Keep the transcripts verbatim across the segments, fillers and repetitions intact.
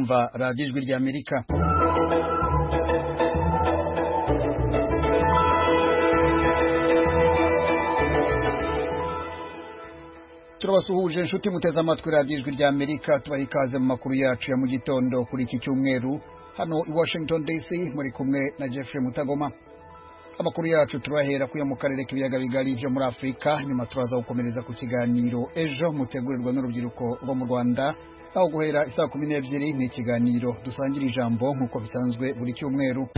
kumva radiyo ijwi rya Amerika. Turabasuhuje inshuti muteze amatwi radiyo ijwi rya Amerika, tubaha ikaze mu makuru yacu ya mu gitondo kuri iki cyumweru hano i Washington D C, muri kumwe na Jeffrey Mutagoma. Amakuru yacu turahera kuya mu karere k'ibiyaga bigari byo muri Afrika, nyuma turaza gukomereza ku kiganiro ejo mutegurirwa n'urubyiruko rwo mu Rwanda, aho guhera isaa kumi n'ebyiri ni ikiganiro dusangira ijambo nk'uko bisanzwe buri cyumweru.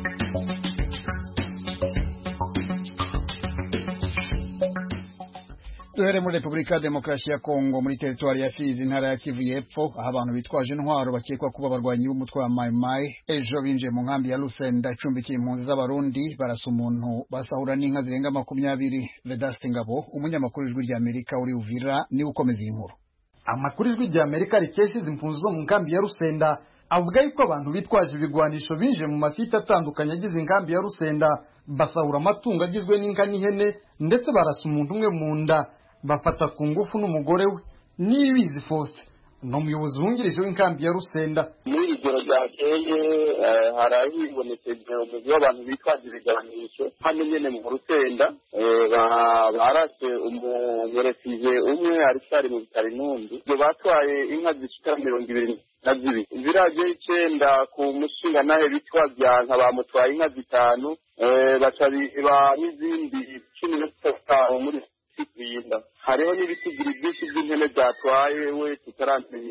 Duhere muri Republika Demokarasi ya Kongo, muri teritwari ya Fizi, intara ya Kivu y'Epfo, aho abantu bitwaje intwaro bakekwa kuba abarwanyi b'umutwe wa Mai Mai ejo binjiye mu nkambi ya Lusenda icumbikiye impunzi z'abarundi, barasa umuntu basahura n'inka zirenga makumyabiri. Vedaste Ngabo, umunyamakuru w'ijwi rya Amerika uri Uvira, ni ukomeza iyi nkuru. Amakuru y'ijwi rya Amerika rikesha izi impunzi zo mu nkambi ya Lusenda avuga yuko abantu bitwaje ibigwanisho binjiye mu masite atandukanye agize inkambi ya Lusenda, basahura amatungo agizwe n'inka n'ihene, ndetse barasa umuntu umwe mu nda, bafata ku ngufu n'umugore we. Nibizi Faustin no muyobozi wungirije w'inkambi ya Lusenda. Muri igero ryakeye harahibonekeye umugwi w'abantu bitwaje ibiganisho hano nyene mu Lusenda, barase umuresije umwe aricari mu bitari numbi, byo batwaye inka zishika mirongo ibiri na zibiri. Viraje icenda ku mushinga nahe bitwazya nka bamutwaye inka zitanu, baca biba n'izindi cumi na zitanu muri Kibinda. Hariho n'ibisigiri byinshi by'impene byatwaye we tutaramenya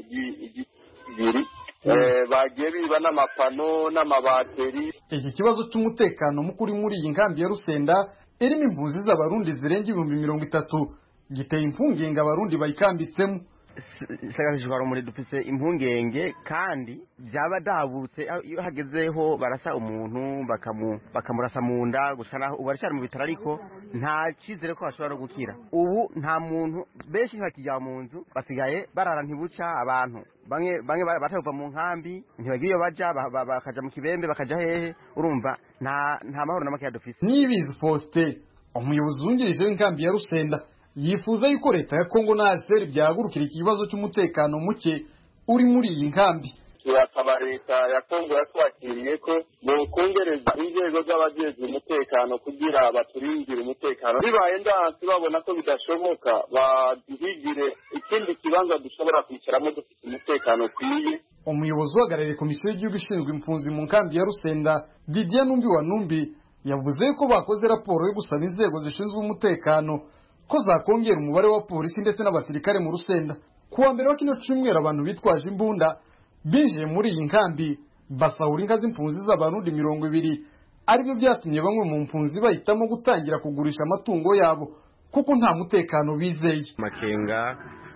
igiri, bagiye biba n'amapano n'amabateri. Iki kibazo cy'umutekano mukuri muri iyi nkambi ya Lusenda irimo impunzi z'abarundi zirenga ibihumbi mirongo itatu giteye impungenge abarundi bayikambitsemo. Sagashishwara muri dufise impungenge kandi byaba dabutse iyo hagezeho barasa umuntu bakamu bakamurasa mu nda gusana ubarashara mu bitaro, ariko nta cyizere ko bashobora gukira. Ubu nta muntu benshi bakijya mu nzu, basigaye barara ntibuca. Abantu bamwe bamwe batava mu nkambi ntibagiye baja bakaja mu kibembe bakaja hehe, urumva nta nta mahoro na make dufise. Nibizi Faustin, umuyobozi wungirije w'inkambi ya Lusenda, yifuza yuko leta ya Kongo na Aseri byagurukira ikibazo cy'umutekano muke uri muri iyi nkambi. Turasaba leta ya Kongo yatwakiriye ko mu kongereza inzego z'abajejwe umutekano kugira baturindire umutekano. Bibaye ndansi babona ko bidashoboka, baduhigire ikindi kibanza dushobora kwicaramo dufite umutekano kwiye. Umuyobozi uhagarariye komisiyo y'igihugu ishinzwe impunzi mu nkambi ya Lusenda, Didier Numbi wa Numbi, yavuze ko bakoze raporo yo gusaba inzego zishinzwe umutekano ko zakongera umubare wa polisi ndetse n'abasirikare mu Lusenda. Kuwa mbere wa kino cyumweru abantu bitwaje imbunda binjiye muri iyi nkambi basahura inka z'impunzi z'abarundi mirongo ibiri, aribyo byatumye bamwe mu mpunzi bahitamo gutangira kugurisha amatungo yabo kuko nta mutekano bizeye. Makenga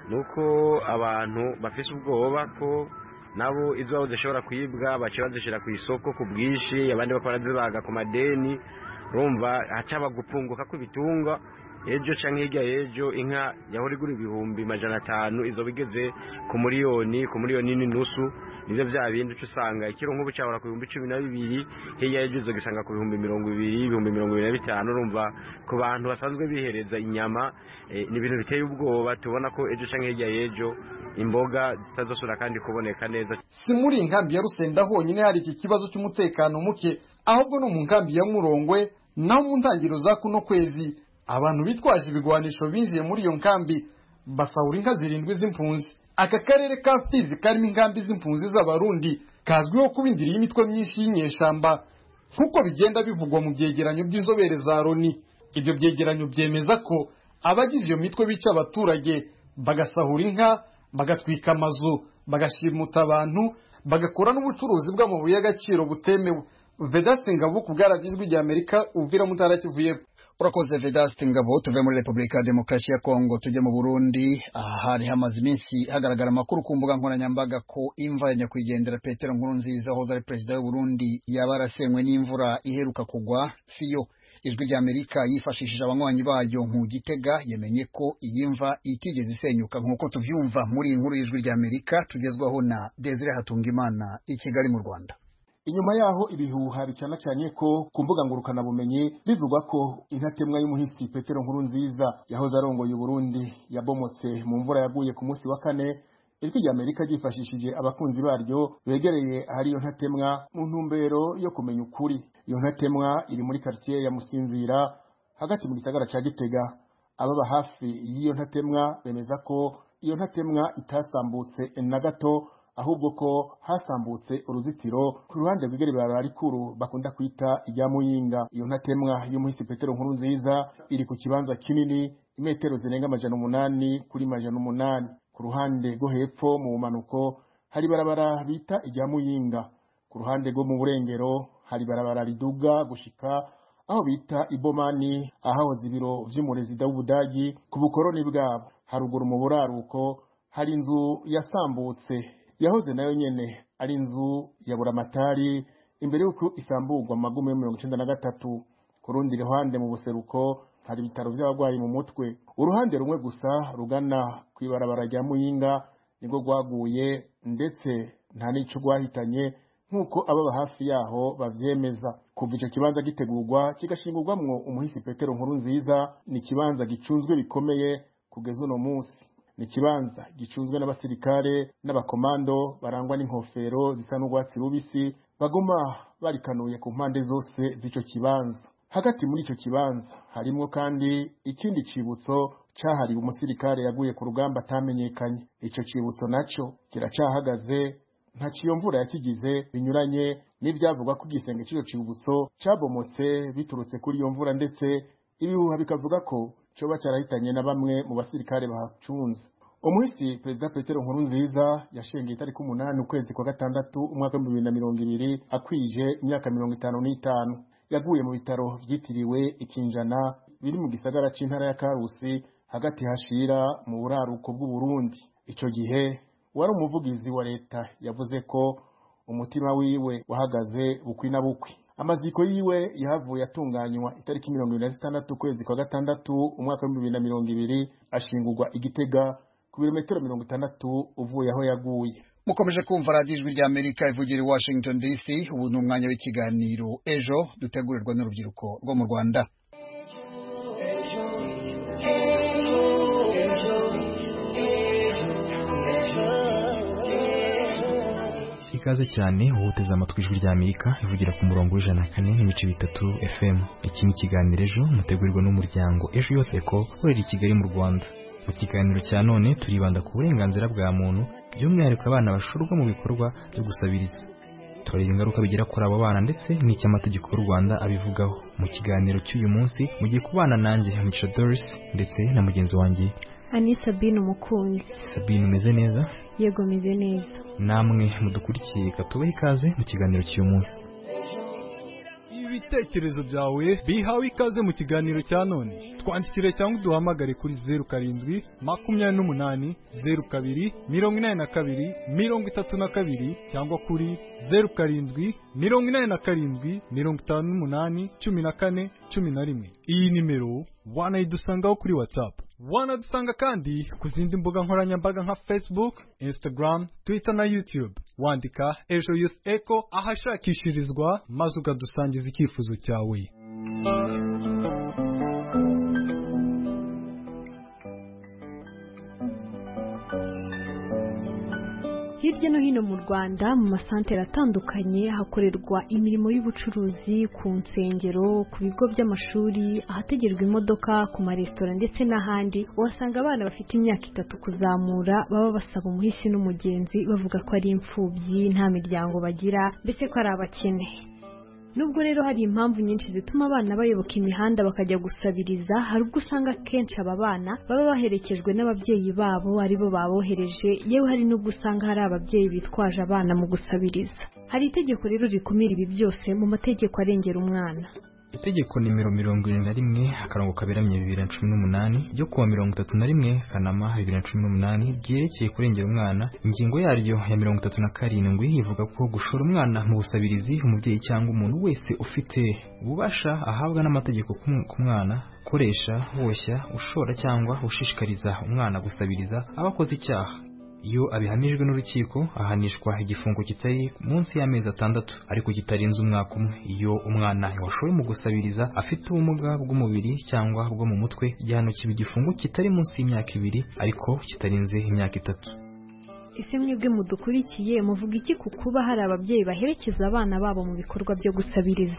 nuko abantu bafise ubwoba ko nabo izo zishobora kwibwa bace bazishira ku isoko ku bwishi, abandi bakora zibaga ku madeni, rumva hacaba gupunguka kw'ibitunga. Ejo canke hirya ejo inka yahora igura ibihumbi majana atanu izo bigeze ku miliyoni ku miliyoni n'inusu. Nivyo vya bindi usanga ikiro nk'ubu cyahora ku bihumbi cumi na bibiri, hirya ejo izo gisanga ku bihumbi mirongo ibiri, ibihumbi mirongo ibiri na bitanu. Urumva ku bantu basanzwe bihereza inyama e, ni ibintu biteye ubwoba. Tubona ko ejo canke hirya ejo imboga zitazosura kandi kuboneka neza. Si muri inkambi ya Lusenda honyine hari iki kibazo cy'umutekano muke, ahubwo no mu nkambi ya Murongwe naho mu ntangiriro za kuno kwezi abantu bitwaje ibigwanisho binjiye muri iyo nkambi basahura inka zirindwi z'impunzi. Aka karere ka Fizi karimo inkambi z'impunzi z'abarundi kazwiho kuba indiri y'imitwe myinshi y'inyeshamba nk'uko bigenda bivugwa mu byegeranyo by'inzobere za Loni. Ibyo byegeranyo byemeza ko abagize iyo mitwe bica abaturage, bagasahura inka, bagatwika amazu, bagashimuta abantu, bagakora n'ubucuruzi bw'amabuye y'agaciro butemewe. Vedaste Ngabo ku bwaragizwe rya Amerika, Uvira mu ntara Kivu y'Epfo. Urakoze Vedaste Ngabo. Tuve muri Republika Demokarasi ya Kongo tujye mu Burundi, ahari hamaze iminsi hagaragara amakuru ku mbuga nkoranyambaga ko imva ya nyakwigendera Petero Nkurunziza hoza ari perezida w'u Burundi yabarasenywe n'imvura iheruka kugwa. Siyo ijwi rya Amerika yifashishije abanywanyi bayo mu Gitega yemenye ko iyi mva itigeze isenyuka nk'uko tuvyumva muri inkuru y'ijwi rya Amerika tugezwaho na Desire Hatungimana i Kigali mu Rwanda. Inyuma yaho ibihuha bicana cyane ko ku mbuga ngurukana bumenyi bivugwa ko intatemwa y'umuhisi Petero Nkurunziza yahoze arongoye Burundi yabomotse mu mvura yaguye ku munsi wa kane ijwi rya Amerika ryifashishije abakunzi baryo begereye ahari iyo ntatemwa mu ntumbero yo kumenya ukuri. Iyo ntatemwa iri muri quartier ya Musinzira hagati mu gisagara ca Gitega. Ababa hafi y'iyo ntatemwa bemeza ko iyo ntatemwa itasambutse na gato, ahubwo ko hasambutse uruzitiro ku ruhande rw'igere barara rikuru bakunda kwita irya Muyinga. Iyo ntatemwa y'umuhisi Petero Nkurunziza iri ku kibanza kinini imetero zirenga amajana umunani kuri majana umunani. Ku ruhande rwo hepfo mu manuko hari barabara bita irya Muyinga. Ku ruhande rwo mu burengero hari barabara riduga gushika aho bita Ibomani, ahahoze ibiro vy'umurezida w'Ubudagi ku bukoroni bwabo. Haruguru mu buraruko hari inzu yasambutse yahoze nayo nyene ari inzu ya Buramatari imbere y'uko isamburwa magume ya mirongo icenda na gatatu. Ku rundi ruhande mu buseruko hari ibitaro by'abagwayi mu mutwe. Uruhande rumwe gusa rugana kwibarabara rya Muyinga nibwo rwaguye, ndetse nta nico rwahitanye nkuko ababa hafi yaho bavyemeza. Kuva ico kibanza gitegurwa kigashingurwamwo umuhisi Petero Nkurunziza, ni kibanza gicunzwe bikomeye kugeza uno munsi. Ni kibanza gicunzwe n'abasirikare n'abakomando barangwa n'inkofero zisa n'urwatsi rubisi bagoma barikanuye ku mpande zose z'ico kibanza. Hagati muri ico kibanza harimo kandi ikindi cibutso cahariwe umusirikare yaguye ku rugamba atamenyekanye. Ico cibutso naco kiracahagaze, nta ciyomvura yakigize, binyuranye n'ivyavugwa ko igisenge c'ico cibutso cabomotse biturutse kuri iyo mvura, ndetse ibihuha bikavuga ko coba carahitanye na bamwe mu basirikare bahacunze. Umuhisi Perezida Petero Nkurunziza yashengeye itariki umunani ukwezi kwa gatandatu umwaka w'ibihumbi bibiri na mirongo ibiri akwije imyaka mirongo itanu n'itanu. Yaguye mu bitaro vyitiriwe Ikinjana biri mu gisagara c'intara ya Karusi hagati hashira mu buraruko bw'u Burundi. Ico gihe wari umuvugizi wa leta yavuze ko umutima wiwe wahagaze bukwi na bukwi. Amaziko yiwe yahavuye atunganywa itariki mirongo ibiri na zitandatu ukwezi kwa gatandatu umwaka w'ibihumbi bibiri na mirongo ibiri, ashingurwa Igitega ku birometero mirongo itandatu uvuye aho yaguye. Mukomeje kumva radiyo ijwi rya Amerika ivugira i Washington D C. Ubu ni umwanya w'ikiganiro Ejo dutegurirwa n'urubyiruko rwo mu Rwanda. Ikaze cyane uhuteze amatwi ijwi rya Amerika ivugira ku murongo w'ijana na kane n'imice bitatu F M. Iki ni ikiganiro Ejo mutegurirwa n'umuryango Ejo Youth Eco ukorera i Kigali mu Rwanda. Mu kiganiro cya none turibanda ku burenganzira bwa muntu, by'umwihariko abana bashorwa mu bikorwa byo gusabiriza. Tureba ingaruka bigira kuri abo bana ndetse n'icyo amategeko y'u Rwanda abivugaho. Mu kiganiro cy'uyu munsi mugiye kubana nanjye Mico Doris ndetse na mugenzi wanjye Ani Sabine Umukunzi. Sabine, umeze neza? Yego, meze neza. Namwe mudukurikiye katubahe ikaze mu kiganiro cy'uyu munsi. Ibitekerezo byawe bihawe ikaze mu kiganiro cya none. Twandikire cyangwa duhamagare kuri zeru karindwi makumyabiri n'umunani zeru kabiri mirongo inani na kabiri mirongo itatu na kabiri cyangwa kuri zeru karindwi mirongo inani na karindwi mirongo itanu n'umunani cumi na kane cumi na rimwe. Iyi nimero wanayidusangaho kuri WhatsApp. Wanadusanga kandi ku zindi mbuga nkoranyambaga nka Facebook, Instagram, Twitter na YouTube. Wandika Ejo Youth Eco ahashakishirizwa maze ukadusangiza icyifuzo cyawe. Hirya no hino mu Rwanda mu masantere atandukanye hakorerwa imirimo y'ubucuruzi, ku nsengero, ku bigo by'amashuri, ahategerwa imodoka, ku maresitora ndetse n'ahandi. Wasanga abana bafite imyaka itatu kuzamura baba basaba umuhisi n'umugenzi bavuga ko ari imfubyi, nta miryango bagira, ndetse ko ari abakene. Nubwo rero hari impamvu nyinshi zituma abana bayoboka imihanda bakajya gusabiriza, hari ubwo usanga kenshi aba bana baba baherekejwe n'ababyeyi babo aribo babohereje, yewe hari n'ubwo usanga hari ababyeyi bitwaje abana mu gusabiriza. Hari itegeko rero rikumira ibi byose mu mategeko arengera umwana. Itegeko nimero mirongo irindwi na rimwe akarongo kaberamye bibiri na cumi n'umunani ryo kuwa mirongo itatu na rimwe Kanama bibiri na cumi n'umunani ryerekeye kurengera umwana, ingingo yaryo ya mirongo itatu na karindwi ivuga ko gushora umwana mu busabirizi umubyeyi cyangwa umuntu wese ufite ububasha ahabwa n'amategeko ku mwana koresha, woshya, ushora cyangwa ushishikariza umwana gusabiriza abakoze icyaha. Iyo abihanijwe n'urukiko ahanishwa igifungo kitari munsi y'amezi atandatu ariko kitarenze umwaka umwe. Iyo umwana washowe mu gusabiriza afite ubumuga bw'umubiri cyangwa bwo mu mutwe, igihano kiba igifungo kitari munsi y'imyaka ibiri ariko kitarenze imyaka itatu. ese mwebwe mudukurikiye muvuga iki ku kuba hari ababyeyi baherekeza abana babo mu bikorwa byo gusabiriza?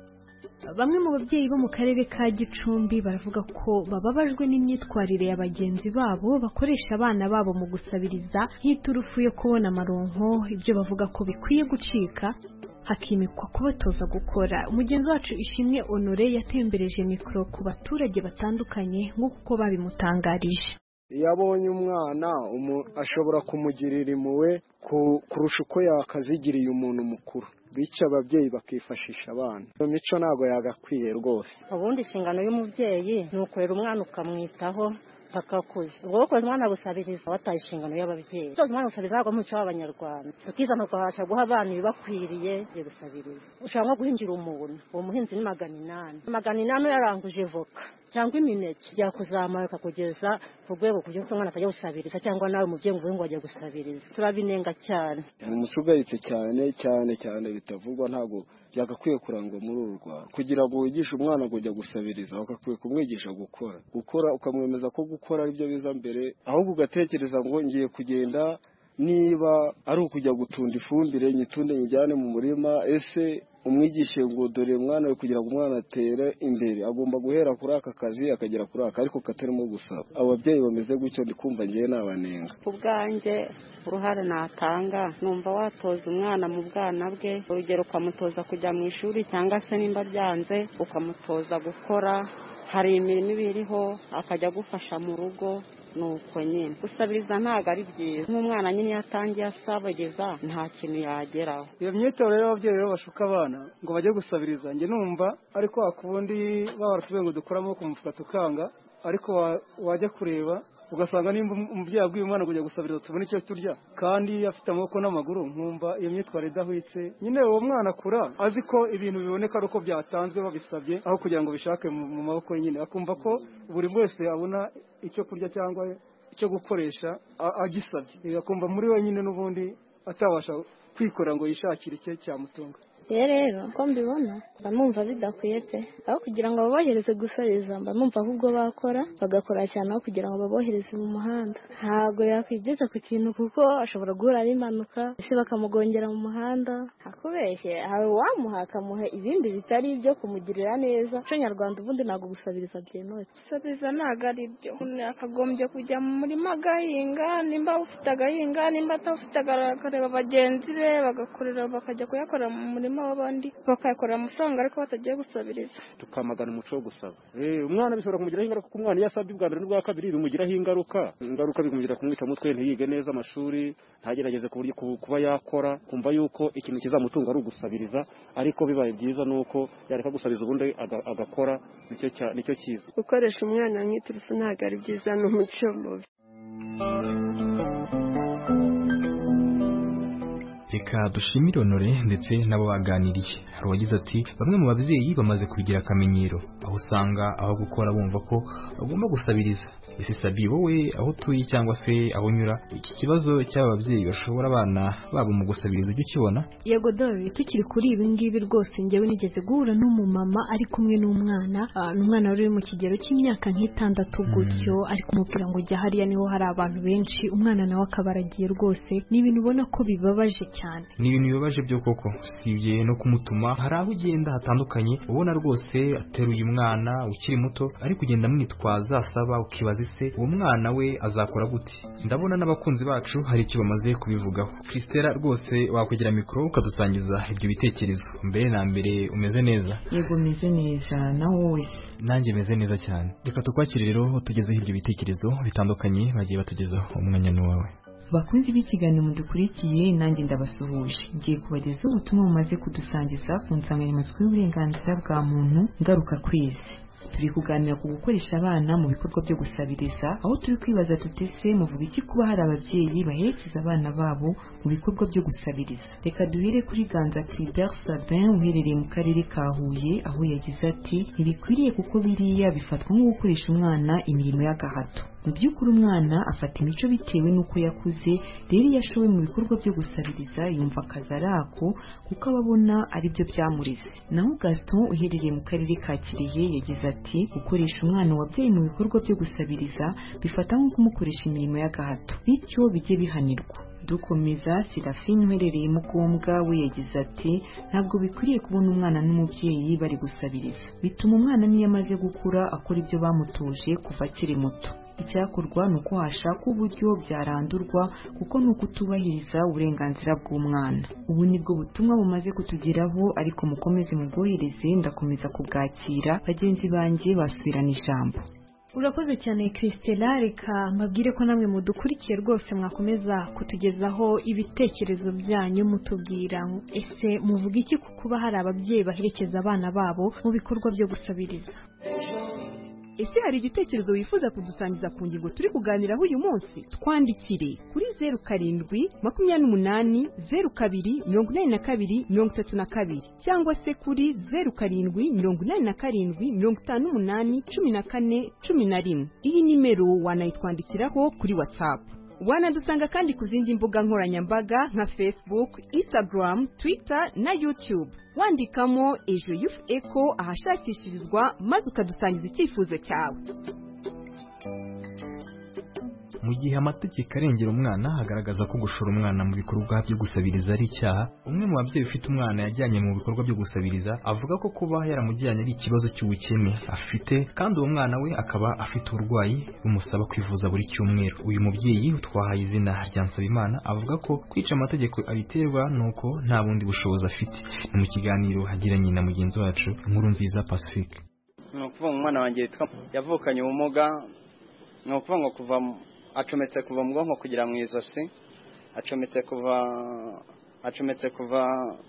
Bamwe mu babyeyi bo mu karere ka Gicumbi baravuga ko bababajwe n'imyitwarire ya bagenzi babo bakoresha abana babo mu gusabiriza nk'iturufu yo kubona amaronko, ibyo bavuga ko bikwiye gucika hakimikwa kubatoza gukora. Umugenzi wacu Ishimwe Honore yatembereje mikoro ku baturage batandukanye nk'uko babimutangarije. Iyo abonye umwana ashobora kumugirira impuhwe kurusha uko yakazigiriye umuntu mukuru, bityo ababyeyi bakifashisha abana. Iyo mico ntabwo yagakwiye rwose. Ubundi inshingano y'umubyeyi ni ukurera umwana ukamwitaho akakuze. Ubwo ukoze umwana gusabiriza wataye inshingano y'ababyeyi. Ukoze umwana gusabiriza ntabwo muco w'abanyarwanda. Tukizana tukabasha guha abana ibibakwiriye byo gusabiriza. Ushobora nko guhingira umuntu, uwo muhinzi ni magana inani. Magana inani yaranguje voka cyangwa imineke bya kuzamuka kugeza ku rwego kugira ngo umwana atajya gusabiriza cyangwa nawe umubyeyi uvuye ngo ajya gusabiriza. Turabinenga cyane. Umuco ugayitse cyane cyane cyane bitavugwa, ntabwo byagakwiye kurangwa muri uru Rwanda. Kugira ngo wigishe umwana kujya gusabiriza bakakwiye kumwigisha gukora gukora ukamwemeza ko gukora ari byo biza mbere, ahubwo ugatekereza ngo ngiye kugenda niba ari ukujya gutunda ifumbire nyitunde njyane mu murima. Ese umwigishe ngo dore mwana we kugira ngo umwana atere imbere agomba guhera kuri aka kazi akagera kuri aka, ariko katarimo gusaba. Ababyeyi bameze gutyo ndikumva ngiye nabanenga. Ubwanjye uruhare natanga numva watoza umwana mu bwana bwe, urugero ukamutoza kujya mu ishuri cyangwa se nimba byanze ukamutoza gukora. Hari imirimo ibiriho akajya gufasha mu rugo, nuko nyine gusabiriza ntabwo ari byiza. Nk'umwana nyine yatangiye asabageza nta kintu yageraho. Iyo myitwarire y'ababyeyi rero bashuka abana ngo bajye gusabiriza, njye numva ariko wakubundi babaratuye ngo dukoramo ku mufuka tukanga, ariko wajya kureba ugasanga nimba umubyeyi abwiye umwana kujya gusabiriza tubone icyo turya kandi afite amaboko n'amaguru, nkumva iyo myitwarire idahwitse. Nyine uwo mwana akura azi ko ibintu biboneka ari uko byatanzwe babisabye, aho kugira ngo bishake mu maboko nyine, akumva ko buri wese abona icyo kurya cyangwa icyo gukoresha agisabye, akumva muri we nyine n'ubundi atabasha kwikora ngo yishakire icyo cyamutunga. Rero ko mbibona mba numva bidakwiye pe, aho kugira ngo babohereze gusabiriza mba numva ahubwo bakora bagakora cyane aho kugira ngo babohereze mu muhanda. Ntabwo yakwigeza ku kintu kuko ashobora guhura n'impanuka ese bakamugongera mu muhanda. Hakubeshye hari uwamuha akamuha ibindi bitari ibyo kumugirira neza. Umuco nyarwanda ubundi ntabwo gusabiriza byemewe. Gusabiriza ntabwo ari byo. Umuntu akagombye kujya mu murima agahinga, nimba ufite agahinga nimba atafite akareba bagenzi be bagakorera bakajya kuyakorera mu murima abandi bakayakorera amafaranga ariko batagiye gusabiriza. Tukamagana umuco wo gusaba. Eh umwana bishobora kumugiraho ingaruka kuko umwana yasabye ubwa mbere n'ubwa kabiri bimugiraho ingaruka. Ingaruka bikumugirira kumwica mutwe ntiyige neza amashuri, ntagerageze ku buryo kuba yakora, kumva yuko ikintu kizamutunga ari ugusabiriza, ariko bibaye byiza nuko yareka gusabiriza ubundi agakora, nicyo nicyo cyiza. Gukoresha umwana nk'iturufu ntabwo ari byiza n'umuco mubi. Reka dushimire Honore ndetse nabo baganiriye. Hari uwagize ati bamwe mu babyeyi bamaze kugira akamenyero, aho usanga aho gukora bumva ko bagomba gusabiriza. Ese Sabi wowe aho tuyi cyangwa se aho nyura iki kibazo cy'aba babyeyi bashobora abana babo mu gusabiriza ujye ukibona? Yego dore tukiri kuri ibi ngibi rwose njyewe nigeze guhura n'umumama ari kumwe n'umwana, n'umwana wari mu kigero cy'imyaka nk'itandatu gutyo, ari kumubwira ngo jya hariya niho hari abantu benshi, umwana nawe akabaragiye rwose. Ni ibintu ubona ko bibabaje cyane. Ni ibintu bibabaje byo koko, sibye no kumutuma. Hari aho ugenda hatandukanye ubona rwose ateruye umwana ukiri muto ari kugenda mwitwaza asaba, ukibaza ise uwo mwana we azakora gute. Ndabona n'abakunzi bacu hari icyo bamaze kubivugaho. Kristera rwose wakwegera mikoro ukadusangiza ibyo bitekerezo. Mbere na mbere umeze neza? Yego meze neza, na wowe? Nanjye meze neza cyane. Reka tukwakire rero tugezeho ibyo bitekerezo bitandukanye bagiye batugezaho. Umwanya ni wawe. Bakunzi b'ikiganiro mudukurikiye, nanjye ndabasuhuje. Ngiye kubagezaho ubutumwa bumaze kudusangiza ku nsanganyamatsiko y'uburenganzira bwa muntu ngaruka kwezi. Turi kuganira ku gukoresha abana mu bikorwa byo gusabiriza, aho turi kwibaza tutese muvuga iki kuba hari ababyeyi baherekeza abana babo mu bikorwa byo gusabiriza. Reka duhere kuri Ganza Clibert Sabin uherereye mu karere ka Huye, aho yagize ati ntibikwiriye kuko biriya bifatwa nko gukoresha umwana imirimo y'agahato. Mu by'ukuri umwana afata imico bitewe n'uko yakuze, rero iyo ashowe mu bikorwa byo gusabiriza yumva akazi ari ako kuko ababona ari byo byamurize. Naho Gaston uherereye mu karere ka Kirehe yagize ati gukoresha umwana wabyaye mu bikorwa byo gusabiriza bifata nko kumukoresha imirimo y'agahato, bityo bijye bihanirwa. dukomeza Serafine uherereye Mugombwa we yagize ati ntabwo bikwiriye kubona umwana n'umubyeyi bari gusabiriza bituma umwana niyo amaze gukura akora ibyo bamutoje kuva akiri muto icyakorwa ni uko hashaka uburyo byarandurwa kuko ni ukutubahiriza uburenganzira bw'umwana ubu nibwo butumwa bumaze kutugeraho ariko mukomeze mubwohereze ndakomeza kubwakira bagenzi banjye basubirana ijambo. Urakoze cyane Christella, reka mbabwire ko namwe mudukurikiye rwose mwakomeza kutugezaho ibitekerezo byanyu mutubwira ese muvuga iki ku kuba hari ababyeyi baherekeza abana babo mu bikorwa byo gusabiriza. Ese hari igitekerezo wifuza kudusangiza ku ngingo turi kuganiraho uyu munsi? Twandikire kuri zeru karindwi makumyabiri n'umunani zeru kabiri mirongo inani na kabiri mirongo itatu na kabiri cyangwa se kuri zeru karindwi mirongo inani na karindwi mirongo itanu n'umunani cumi na kane cumi na rimwe. Iyi nimero wanayitwandikiraho kuri WhatsApp. Wanadusanga kandi ku zindi mbuga nkoranyambaga nka Facebook, Instagram, Twitter na YouTube. Wandikamo Ejo Youth Echo ahashakishirizwa maze ukadusangiza icyifuzo cyawe. Mu gihe amategeko arengera umwana hagaragaza ko gushora umwana mu bikorwa byo gusabiriza ari icyaha, umwe mu babyeyi ufite umwana yajyanye mu bikorwa byo gusabiriza avuga ko kuba yaramujyanye ari ikibazo cy'ubukene afite kandi uwo mwana we akaba afite uburwayi bumusaba kwivuza buri cyumweru. Uyu mubyeyi utwahaye izina rya Nsabimana avuga ko kwica amategeko abiterwa nuko nta bundi bushobozi afite. Ni mu kiganiro hagiranye na mugenzi wacu Nkurunziza Pacifique. Ni ukuvuga umwana wanjye yavukanye ubumuga, ni ukuvuga ngo kuva acometse kuva mu bwonko kugera mu izosi, acometse kuva acometse kuva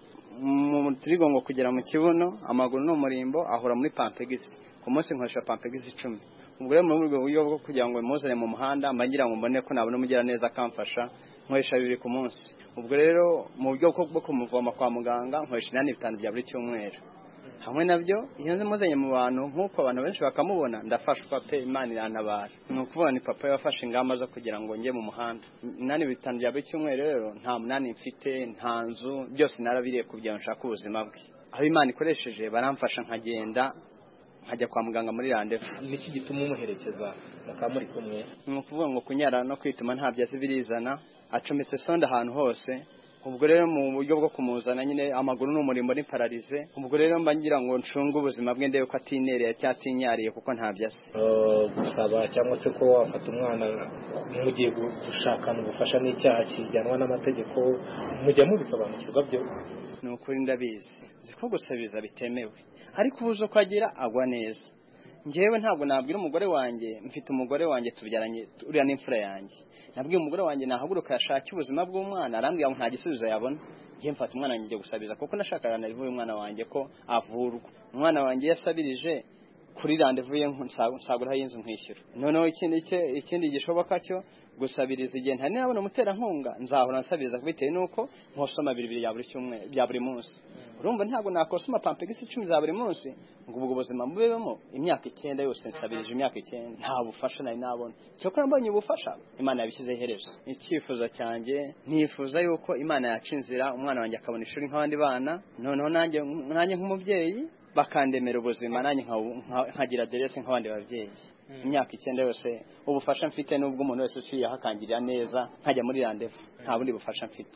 mu tirigongo kugera mu kibuno, amaguru n'umurimbo ahura muri pampegisi. Ku munsi nkoresha pampegisi icumi. Ubwo rero muri ubwo buryo bwo kugira ngo muzane mu muhanda mbagira ngo mbone ko nabona umugira neza akamfasha, nkoresha bibiri ku munsi. Ubwo rero mu buryo bwo kumuvoma kwa muganga nkoresha inani bitanu bya buri cyumweru. Hamwe nabyo iyo nzimuzanye mu bantu nk'uko abantu benshi bakamubona ndafashwa pe Imana irantabara. Ni ukuvuga ni papa yafashe ingamba zo kugira ngo njye mu muhanda. Inani bitanu bya buri cyumweru rero nta munani mfite, nta nzu, byose narabiriye kugira ngo nshake ubuzima bwe. Aho Imana ikoresheje baramfasha nkagenda nkajya kwa muganga muri randevu. Niki gituma umuherekeza bakaba muri kumwe? Ni ukuvuga ngo kunyara no kwituma nta byazi birizana, acometse sonda ahantu hose. Ubwo rero mu buryo bwo kumuzana nyine amaguru n'umurimo ni paralize. Ubwo rero mba ngira ngo ncunge ubuzima bwe ndebe ko atinereye cyatinyariye kuko nta byase. Gusaba cyangwa se ko wafata umwana mugiye gushakana ubufasha n'icyaha kijyanwa n'amategeko mujya mubisobanukirwa byo? Ni ukuri ndabizi ziko gusabiriza bitemewe, ariko ubuzo kwagira agwa neza. Ngewe ntabwo nabwira umugore wanjye, mfite umugore wanjye tubyaranye uriya n'imfura yanjye. Nabwiye umugore wanjye nahaguruka yashaka ubuzima bw'umwana, arambwira ngo nta gisubizo yabona. Ngiye mfata umwana wanjye gusabiza kuko nashakaga narivuye umwana wanjye ko avurwa. Umwana wanjye yasabirije kuri randevu ye nsagura y'inzu nkishyura. Noneho ikindi ikindi gishoboka cyo gusabiriza igihe ntari nabona umutera nkunga nzahora nsabiriza bitewe nuko nkosoma bibiri bya buri cyumweru bya buri munsi. Urumva ntabwo nakosoma pampegisi icumi za buri munsi ngo ubwo buzima mbubemo imyaka icyenda yose nsabirije imyaka icyenda nta bufasha nari nabona. Cyo ko mbonye ubufasha Imana yabishyize iherezo. Icyifuzo cyanjye nifuza yuko Imana yaca inzira umwana wanjye akabona ishuri nk'abandi bana, noneho nanjye nanjye nk'umubyeyi bakandemera ubuzima nanjye nkagira derese nk'abandi babyeyi. Imyaka icyenda yose ubufasha mfite n'ubwo umuntu wese uciye hakangirira neza nkajya muri randevu, nta bundi bufasha mfite.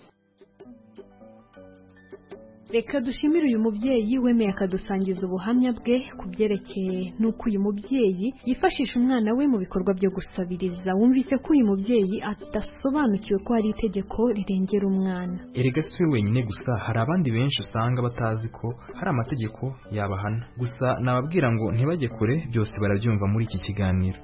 Reka dushimire uyu mubyeyi wemeye akadusangiza ubuhamya bwe ku byerekeye n'uko uyu mubyeyi yifashisha umwana we mu bikorwa byo gusabiriza. Wumvise ko uyu mubyeyi adasobanukiwe ko hari itegeko rirengera umwana. Erega si we wenyine gusa, hari abandi benshi usanga batazi ko hari amategeko yabahana. Gusa nababwira ngo ntibajye kure, byose barabyumva muri iki kiganiro.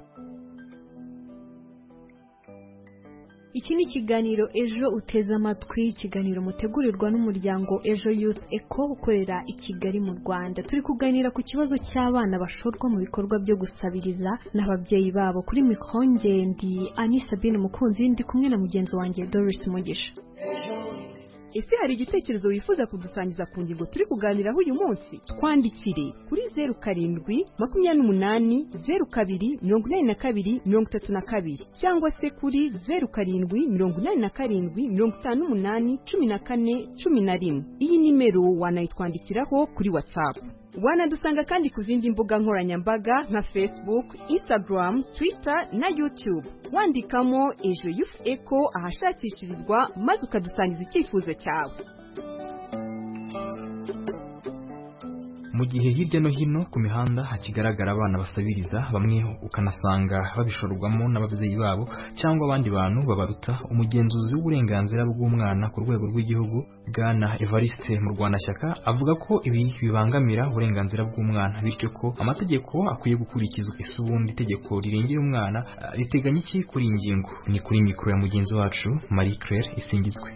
Iki ni ikiganiro Ejo uteze amatwi, ikiganiro mutegurirwa n'umuryango Ejo Youth Echo ukorera i Kigali mu Rwanda. Turi kuganira ku kibazo cy'abana bashorwa mu bikorwa byo gusabiriza n'ababyeyi babo. Kuri mikoro ndi Ani Sabine Mukunzi, ndi kumwe na mugenzi wanjye Doris Mugisha. Ese hari igitekerezo wifuza kudusangiza ku ngingo turi kuganiraho uyu munsi? Twandikire kuri zeru karindwi makumyabiri n'umunani zeru kabiri mirongo inani na kabiri mirongo itatu na kabiri cyangwa se kuri zeru karindwi mirongo inani na karindwi mirongo itanu n'umunani cumi na kane cumi na rimwe. Iyi nimero wanayitwandikiraho kuri WhatsApp. wanadusanga kandi ku zindi mbuga nkoranyambaga nka Facebook, Instagram, Twitter na YouTube wandikamo Ejo Youth Echo ahashakishirizwa maze ukadusangiza icyifuzo cyawe. mu gihe hirya no hino ku mihanda hakigaragara abana basabiriza, bamwe ukanasanga babishorwamo n'ababyeyi babo cyangwa abandi bantu babaruta, umugenzuzi w'uburenganzira bw'umwana ku rwego rw'igihugu Bwana Evariste Murwanashyaka avuga ko ibi bibangamira uburenganzira bw'umwana, bityo ko amategeko akwiye gukurikizwa. Ese ubundi itegeko rirengera umwana riteganya iki kuri iyi ngingo? Ni kuri mikoro ya mugenzi wacu Marie Claire Isingizwe.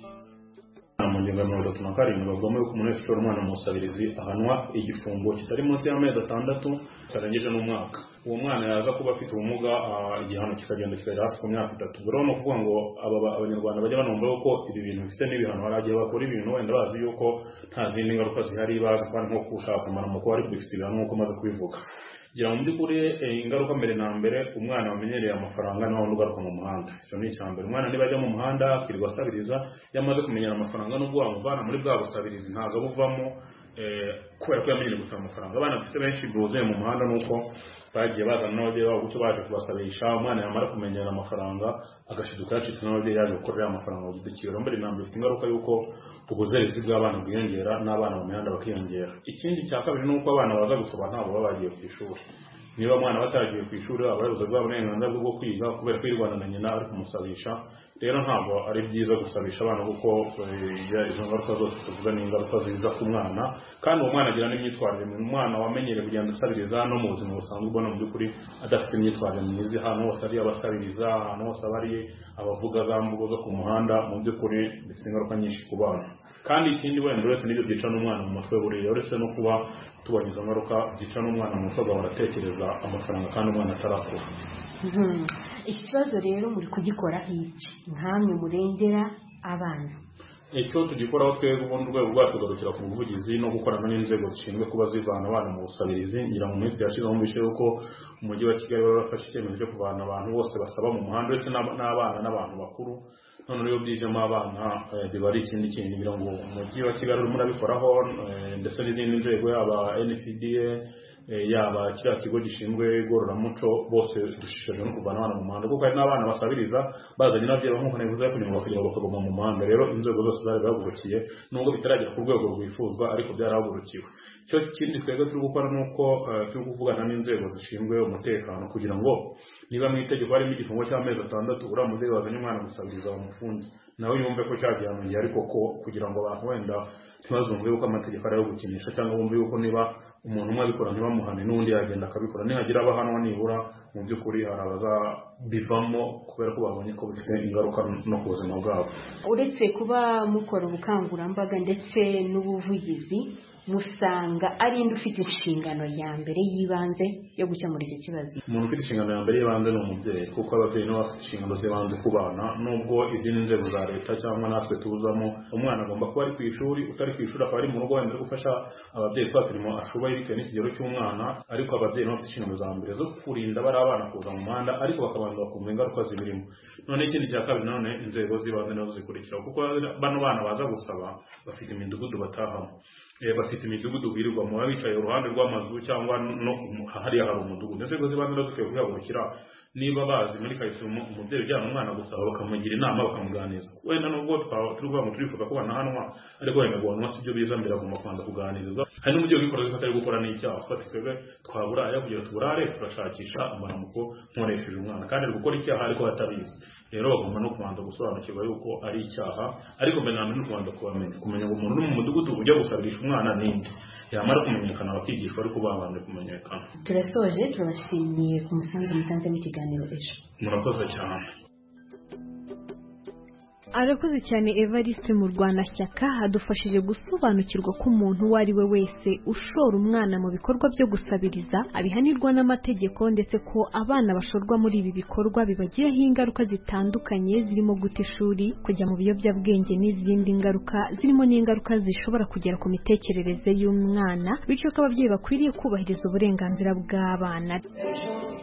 mu ngingo ya mirongo itatu na karindwi bagomba yuko umuntu wese ushora umwana mu busabirizi ahanwa igifungo kitari munsi y'amezi atandatu kitarengeje n'umwaka. Uwo mwana yaza kuba afite ubumuga igihano kikagenda kikagera hafi ku myaka itatu. Rero ni ukuvuga ngo abanyarwanda bajya banumva yuko ibi bintu bifite n'ibihano, hari igihe bakora ibintu wenda bazi yuko nta zindi ngaruka zihari, bazi ko ari nko gushaka amaramuko ariko bifite ibihano nk'uko maze kubivuga. Gira mu by'ukuri ingaruka mbere na mbere umwana wamenyereye amafaranga nawe ugaruka mu muhanda. Icyo ni icya mbere. Umwana niba ajya mu muhanda akirirwa asabiriza, yamaze kumenyera amafaranga n'ubwo wamuvana muri bwa busabirizi ntabwo abuvamo kubera ko yamenyereye gusaba amafaranga. Abana bafite benshi buzuye mu muhanda nuko bagiye bazana n'ababyeyi babo gutyo baje kubasabisha, umwana yamara kumenyera amafaranga agashiduka yacitse n'ababyeyi yaje gukorera amafaranga ku giti cyiwe. Mbere na mbere bifite ingaruka y'uko ubuzerezi bw'abana bwiyongera n'abana mu mihanda bakiyongera. Ikindi cya kabiri ni uko abana baza gusoma ntabwo baba bagiye ku ishuri. Niba umwana bataragiye ku ishuri abayobozi bwabo uburenganzira bwo kwiga kubera ko Rwanda na nyina ari kumusabisha. Rero ntabwo ari byiza gusabisha abana kuko izo ngaruka zose tuvuga ni ingaruka ziza ku mwana, kandi uwo mwana agira n'imyitwarire. Umwana wamenyereye kugenda asabiriza no mu buzima busanzwe ubona mu by'ukuri adafite imyitwarire myiza, ahantu hose ari abasabiriza, ahantu hose abari abavuga za mbugo zo ku muhanda, mu by'ukuri bifite ingaruka nyinshi ku bana. Kandi ikindi wenda uretse n'ibyo byica n'umwana mu mutwe, buriya uretse no kuba tubonye izo ngaruka byica n'umwana mu mutwe agahora atekereza amafaranga kandi umwana atarakura. Iki kibazo rero muri kugikora iki nkamwe murengera abana? Icyo tugikoraho twebwe ubundi urwego rwacu rugarukira ku buvugizi no gukorana n'inzego zishinzwe kuba zivana abana mu busabirizi. Ngira mu minsi yashize bumvise yuko umujyi wa Kigali barafashe icyemezo cyo kuvana abantu bose basaba mu muhanda, ndetse n'abana n'abantu bakuru. None rero byijemo abana biba ari ikindi kintu. Ngira ngo umujyi wa Kigali urimo urabikoraho ndetse n'izindi nzego yaba N C D A yaba kiriya kigo gishinzwe igororamuco, bose dushishikajwe no kuvana abana mu muhanda kuko hari n'abana basabiriza bazanye n'ababyeyi nk'uko nabivuze kugira ngo bakagera bakaguma mu muhanda. Rero inzego zose zari bahagurukiye nubwo bitaragera ku rwego rwifuzwa ariko byarahagurukiwe. Icyo kindi twebwe turi gukora ni uko turi kuvugana n'inzego zishinzwe umutekano kugira ngo niba mu itegeko harimo igifungo cy'amezi atandatu uriya mubyeyi wazanye umwana gusabiriza bamufunge, nawe yumve ko cyagihanungiye, ariko ko kugira ngo abantu wenda ntibazumve yuko amategeko ari ayo gukinisha, cyangwa bumve yuko niba umuntu umwe abikora ntibamuhane n'undi yagenda akabikora. Nihagira abahanwa nibura mu by'ukuri hari abazabivamo kubera ko babonye ko bifite ingaruka no ku buzima bwabo. Uretse kuba mukora ubukangurambaga ndetse n'ubuvugizi, musanga ari indi ufite inshingano ya mbere y'ibanze yo gukemura iki kibazo? Umuntu ufite inshingano ya mbere y'ibanze ni umubyeyi, kuko ababyeyi nabo bafite inshingano z'ibanze ku bana. Nubwo izindi nzego za leta cyangwa natwe tuzamo, umwana agomba kuba ari ku ishuri, utari ku ishuri akaba ari mu rugo wenda gufasha ababyeyi twa turimo ashoboye bitewe n'ikigero cy'umwana, ariko ababyeyi nabo bafite inshingano za mbere zo kurinda bari abana kuza mu muhanda, ariko bakabanza bakumva ingaruka zibirimo. None ikindi cya kabiri, none inzego z'ibanze nazo zikurikira, kuko bano bana baza gusaba bafite imidugudu batahamo, bafite imidugudu birirwamo, baba bicaye uruhande rw'amazu cyangwa no hariya hari umudugudu. Inzego z'ibanze nazo zikwiye kuhagurukira. Niba bazi muri karitsiye umubyeyi ujyana umwana gusaba bakamugira inama bakamuganiriza. Wenda nubwo turi kuvuga ngo turifuza ko banahanwa, ariko wenda guhanwa si byo biza mbere, agomba kubanza kuganirizwa. Hari n'umubyeyi ubikora azi ko atari gukora n'icyaha, twati twebwe twaburaya kugira tuburare turashakisha amaramuko nkoresheje umwana, kandi ari gukora icyaha ariko atabizi. Rero bagomba no kubanza gusobanukirwa yuko ari icyaha, ariko mbere na mbere no kubanza kubamenya kumenya ngo umuntu uri mu mudugudu ujya gusabirisha umwana ninde, yamara kumenyekana bakigishwa ariko babanje kumenyekana. Turasoje, turabashimiye ku musanzu mutanze mu kiganiro ejo. Murakoze cyane. Arakoze cyane Evariste Murwanashyaka, adufashije gusobanukirwa ko umuntu uwo ari we wese ushora umwana mu bikorwa byo gusabiriza abihanirwa n'amategeko, ndetse ko abana bashorwa muri ibi bikorwa bibagiraho ingaruka zitandukanye zirimo guta ishuri, kujya mu biyobyabwenge n'izindi ngaruka, zirimo n'ingaruka zishobora kugera ku mitekerereze y'umwana, bityo ko ababyeyi bakwiriye kubahiriza uburenganzira bw'abana.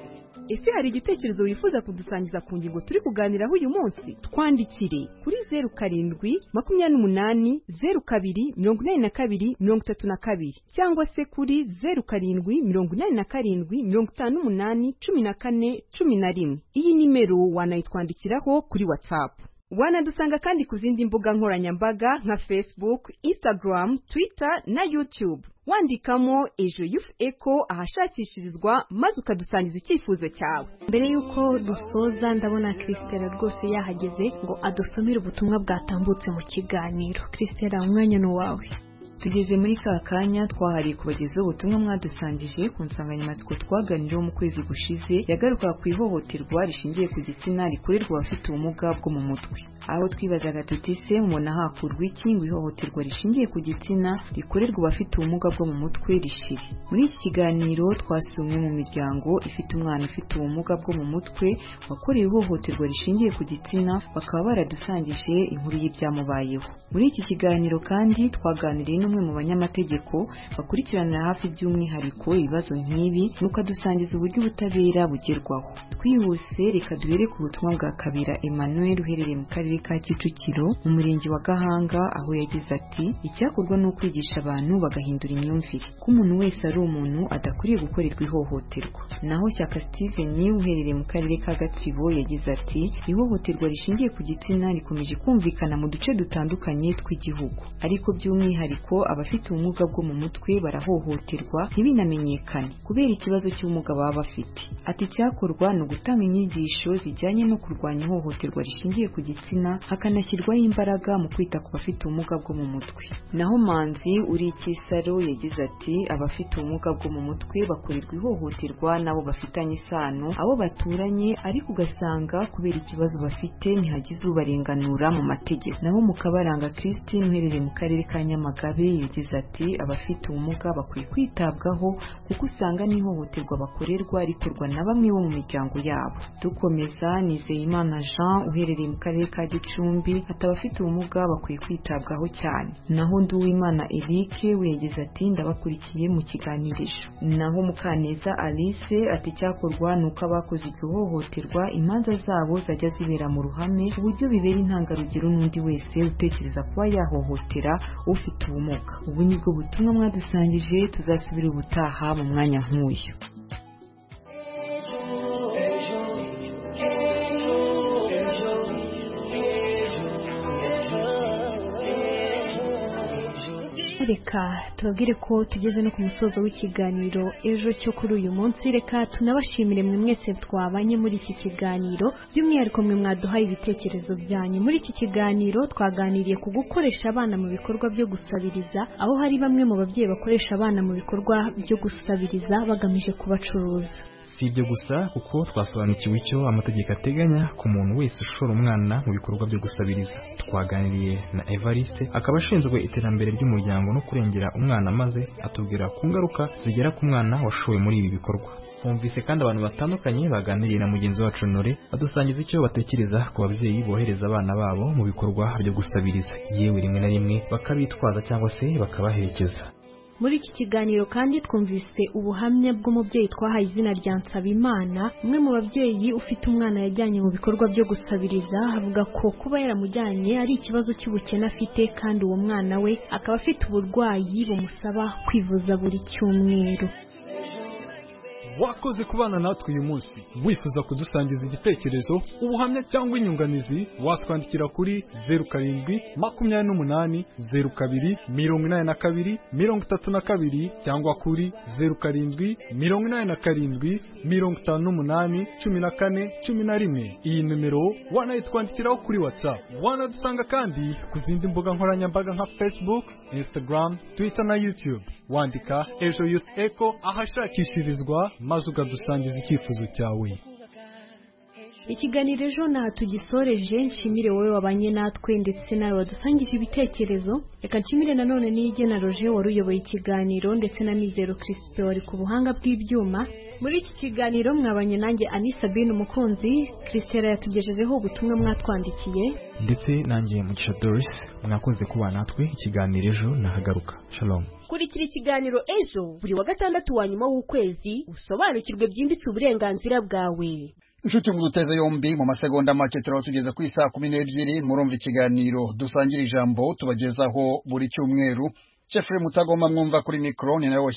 ese hari igitekerezo wifuza kudusangiza ku ngingo turi kuganiraho uyu munsi? Twandikire kuri zeru karindwi makumyabiri n'umunani zeru kabiri mirongo inani na kabiri mirongo itatu na kabiri cyangwa se kuri zeru karindwi mirongo inani na karindwi mirongo itanu n'umunani cumi na kane cumi na rimwe. Iyi nimero wanayitwandikiraho kuri WhatsApp. Wanadusanga kandi ku zindi mbuga nkoranyambaga nka Facebook, Instagram, Twitter na YouTube. Wandikamo Ejo Youth Echo ahashakishirizwa maze ukadusangiza icyifuzo cyawe. Mbere yuko dusoza ndabona Christelle rwose yahageze ngo adusomere ubutumwa bwatambutse mu kiganiro. Christelle, umwanya ni wawe. Tugeze muri ka kanya twahariye kubagezaho ubutumwa mwadusangije ku nsanganyamatsiko twaganiriyeho mu kwezi gushize yagaruka ku ihohoterwa rishingiye ku gitsina rikorerwa abafite ubumuga bwo mu mutwe. Aho twibazaga tuti se mubona hakurwa iki ngo ihohoterwa rishingiye ku gitsina rikorerwa abafite ubumuga bwo mu mutwe rishire. Muri iki kiganiro twasomye mu miryango ifite umwana ufite ubumuga bwo mu mutwe wakorewe ihohoterwa rishingiye ku gitsina, bakaba baradusangije inkuru y'ibyamubayeho. Muri iki kiganiro kandi twaganiriye n'umwe mu banyamategeko bakurikiranira hafi by'umwihariko ibibazo nk'ibi nuko adusangiza uburyo ubutabera bugerwaho. Twihuse reka duhere ku butumwa bwa Kabira Emmanuel uherereye mu karere ka Kicukiro mu murenge wa Gahanga, aho yagize ati icyakorwa ni ukwigisha abantu bagahindura imyumvire ko umuntu wese ari umuntu adakwiriye gukorerwa ihohoterwa. Naho Shyaka Steven uherereye mu karere ka Gatsibo yagize ati ihohoterwa rishingiye ku gitsina rikomeje kumvikana mu duce dutandukanye tw'igihugu, ariko by'umwihariko abafite ubumuga bwo mu mutwe barahohoterwa ntibinamenyekane kubera ikibazo cy'ubumuga baba bafite. Ati cyakorwa ni ugutanga inyigisho zijyanye no kurwanya ihohoterwa rishingiye ku gitsina, hakanashyirwaho imbaraga mu kwita ku bafite ubumuga bwo mu mutwe. Naho Manzi uri Ikisaro yagize ati abafite ubumuga bwo mu mutwe bakorerwa ihohoterwa nabo bafitanye isano, abo baturanye, ariko ugasanga kubera ikibazo bafite ntihagize ubarenganura mu mategeko. Naho Mukabaranga Christine uherereye mu karere ka Nyamagabe yagize ati abafite ubumuga bakwiye kwitabwaho kuko usanga n'ihohoterwa bakorerwa rikorwa na bamwe bo mu miryango yabo. Dukomeza, Nizeyimana Jean uherereye mu karere ka Gicumbi ati abafite ubumuga bakwiye kwitabwaho cyane. Naho Nduwimana Eric we yagize ati ndabakurikiye mu kiganirisho. Naho Mukaneza Alice ati cyakorwa nuko abakoze ihohoterwa imanza zabo zajya zibera mu ruhame uburyo bibera intangarugero n'undi wese utekereza kuba yahohotera ufite ubumuga. Ubu nibwo butumwa mwadusangije, tuzasubira ubutaha mu mwanya nk'uyu. Reka tubabwire ko tugeze no ku musozo w'ikiganiro ejo cyo kuri uyu munsi. Reka tunabashimire mwe mwese twabanye muri iki kiganiro, by'umwihariko mwe mwaduhaye ibitekerezo byanyu. Muri iki kiganiro twaganiriye ku gukoresha abana mu bikorwa byo gusabiriza, aho hari bamwe mu babyeyi bakoresha abana mu bikorwa byo gusabiriza bagamije kubacuruza. Si ibyo gusa kuko twasobanukiwe icyo amategeko ateganya ku muntu wese ushora umwana mu bikorwa byo gusabiriza. Twaganiriye na Evariste akaba ashinzwe iterambere ry'umuryango no kurengera umwana, maze atubwira ku ngaruka zigera ku mwana washowe muri ibi bikorwa. Twumvise kandi abantu batandukanye baganiriye na mugenzi wacu Nore badusangiza icyo batekereza ku babyeyi bohereza abana babo mu bikorwa byo gusabiriza, yewe rimwe na rimwe bakabitwaza cyangwa se bakabaherekeza. Muri iki kiganiro kandi twumvise ubuhamya bw'umubyeyi twahaye izina rya Nsabimana, umwe mu babyeyi ufite umwana yajyanye mu bikorwa byo gusabiriza. Avuga ko kuba yaramujyanye ari ikibazo cy'ubukene afite, kandi uwo mwana we akaba afite uburwayi bumusaba kwivuza buri cyumweru. Wakoze kubana natwe uyu munsi. Wifuza kudusangiza igitekerezo, ubuhamya cyangwa inyunganizi, watwandikira kuri zeru karindwi makumyabiri n'umunani zeru kabiri mirongo inani na kabiri mirongo itatu na kabiri cyangwa kuri zeru karindwi mirongo inani na karindwi mirongo itanu n'umunani cumi na kane cumi na rimwe. Iyi nimero wanayitwandikiraho kuri WhatsApp. Wanadusanga kandi ku zindi mbuga nkoranyambaga nka Facebook, Instagram, Twitter na YouTube. Wandika Ejo Youth Echo ahashakishirizwa maze ukadusangiza icyifuzo cyawe. ikiganiro ejo nta tugisoreje nshimire wowe wabanye natwe ndetse nawe wadusangije ibitekerezo reka nshimire nanone n'igena Roger wari uyoboye ikiganiro ndetse na Mizero Crispin wari ku buhanga bw'ibyuma muri iki kiganiro mwabanye nanjye Anisa Bin umukunzi Christelle yatugejejeho ubutumwa mwatwandikiye ndetse nanjye Mugisha Doris mwakoze kuba natwe ikiganiro ejo nahagaruka shalom kurikira ikiganiro ejo buri wa gatandatu wa nyuma w'ukwezi usobanukirwe byimbitse uburenganzira bwawe. Inshuti muduteze yombi mu masegonda make turatugeza ku isaha kumi n'ebyiri murumva ikiganiro dusangira ijambo tubagezaho buri cyumweru. Jeffrey Mutagoma mwumva kuri micro ni nawe